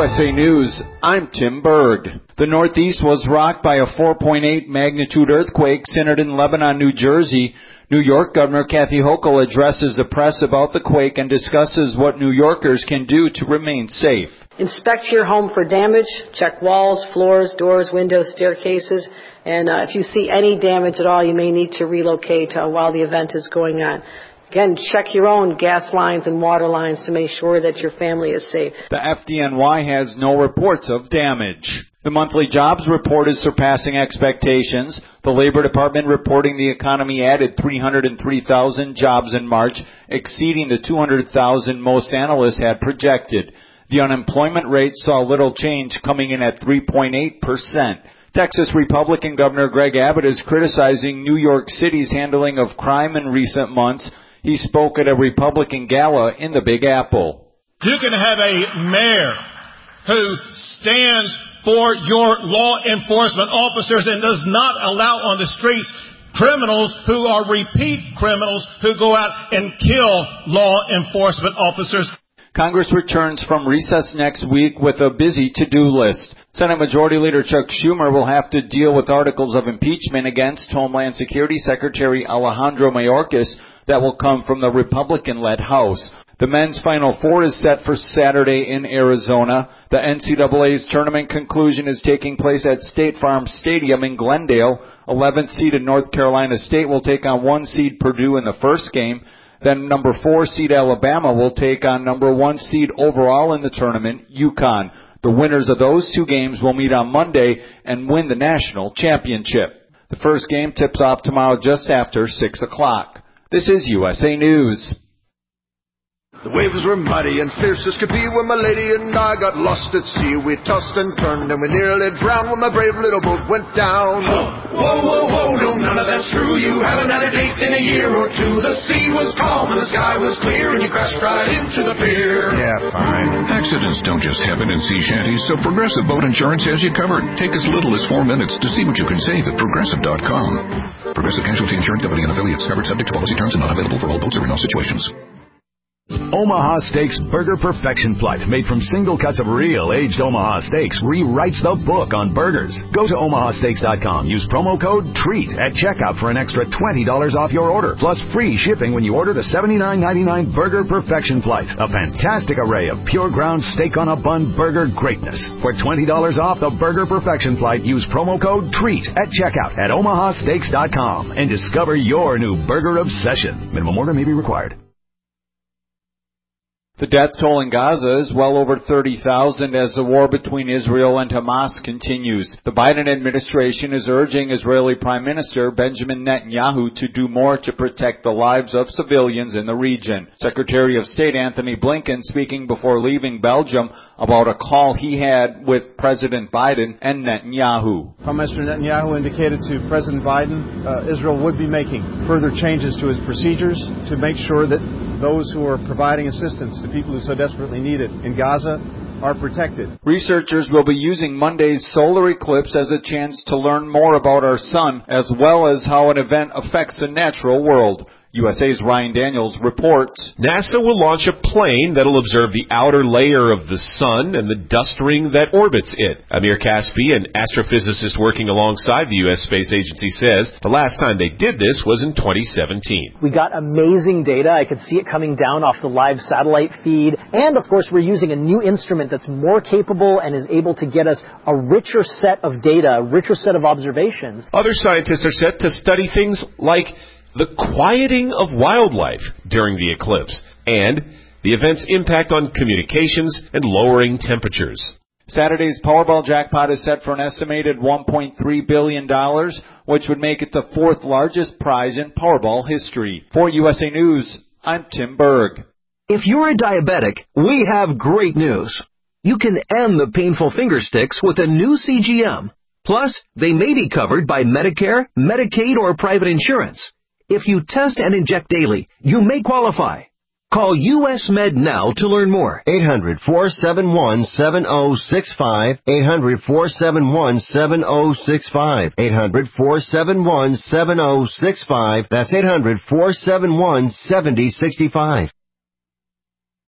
USA News, I'm Tim Berg. The Northeast was rocked by a 4.8 magnitude earthquake centered in Lebanon, New Jersey. New York Governor Kathy Hochul addresses the press about the quake and discusses what New Yorkers can do to remain safe. Inspect your home for damage. Check walls, floors, doors, windows, staircases. And if you see any damage at all, you may need to relocate while the event is going on. Again, check your own gas lines and water lines to make sure that your family is safe. The FDNY has no reports of damage. The monthly jobs report is surpassing expectations. The Labor Department reporting the economy added 303,000 jobs in March, exceeding the 200,000 most analysts had projected. The unemployment rate saw little change, coming in at 3.8%. Texas Republican Governor Greg Abbott is criticizing New York City's handling of crime in recent months. He spoke at a Republican gala in the Big Apple. You can have a mayor who stands for your law enforcement officers and does not allow on the streets criminals who are repeat criminals who go out and kill law enforcement officers. Congress returns from recess next week with a busy to-do list. Senate Majority Leader Chuck Schumer will have to deal with articles of impeachment against Homeland Security Secretary Alejandro Mayorkas that will come from the Republican-led House. The men's Final Four is set for Saturday in Arizona. The NCAA's tournament conclusion is taking place at State Farm Stadium in Glendale. 11th seeded North Carolina State will take on 1 seed Purdue in the first game. Then number 4 seed Alabama will take on number 1 seed overall in the tournament, UConn. The winners of those 2 games will meet on Monday and win the national championship. The first game tips off tomorrow just after 6 o'clock. This is USA News. The waves were muddy and fierce as could be when my lady and I got lost at sea. We tossed and turned and we nearly drowned when my brave little boat went down. Whoa, whoa, whoa, no, none of that's true. You haven't had a date in a year or two. The sea was calm and the sky was clear and you crashed right into the pier. Yeah, fine. Accidents don't just happen in sea shanties, so Progressive Boat Insurance has you covered. Take as little as 4 minutes to see what you can save at Progressive.com. Progressive Casualty Insurance Company and affiliates, covered subject to policy terms and not available for all boats or in all situations. Omaha Steaks Burger Perfection Plate, made from single cuts of real aged Omaha steaks, rewrites the book on burgers. Go to omahasteaks.com. Use promo code TREAT at checkout for an extra $20 off your order, plus free shipping when you order the $79.99 Burger Perfection Plate. A fantastic array of pure ground steak on a bun burger greatness. For $20 off the Burger Perfection Plate, use promo code TREAT at checkout at omahasteaks.com and discover your new burger obsession. Minimum order may be required. The death toll in Gaza is well over 30,000 as the war between Israel and Hamas continues. The Biden administration is urging Israeli Prime Minister Benjamin Netanyahu to do more to protect the lives of civilians in the region. Secretary of State Anthony Blinken speaking before leaving Belgium about a call he had with President Biden and Netanyahu. Prime Minister Netanyahu indicated to President Biden Israel would be making further changes to its procedures to make sure that those who are providing assistance to people who so desperately need it in Gaza are protected. Researchers will be using Monday's solar eclipse as a chance to learn more about our sun, as well as how an event affects the natural world. USA's Ryan Daniels reports. NASA will launch a plane that'll observe the outer layer of the sun and the dust ring that orbits it. Amir Kaspi, an astrophysicist working alongside the U.S. Space Agency, says the last time they did this was in 2017. We got amazing data. I could see it coming down off the live satellite feed. And, of course, we're using a new instrument that's more capable and is able to get us a richer set of data, a richer set of observations. Other scientists are set to study things like the quieting of wildlife during the eclipse, and the event's impact on communications and lowering temperatures. Saturday's Powerball jackpot is set for an estimated $1.3 billion, which would make it the 4th largest prize in Powerball history. For USA News, I'm Tim Berg. If you're a diabetic, we have great news. You can end the painful finger sticks with a new CGM. Plus, they may be covered by Medicare, Medicaid, or private insurance. If you test and inject daily, you may qualify. Call US Med now to learn more. 800-471-7065. 800-471-7065. 800-471-7065. That's 800-471-7065.